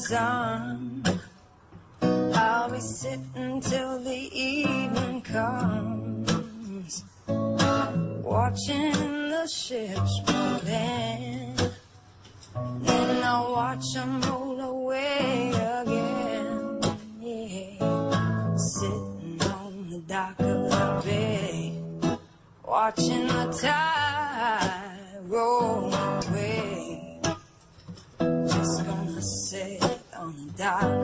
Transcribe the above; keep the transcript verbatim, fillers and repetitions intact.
sun. I'll be sitting till the evening comes, watching the ships roll in. Then I'll watch them roll away again. Yeah, sitting on the dock of the bay, watching the tide roll away. Just gonna sit on the dock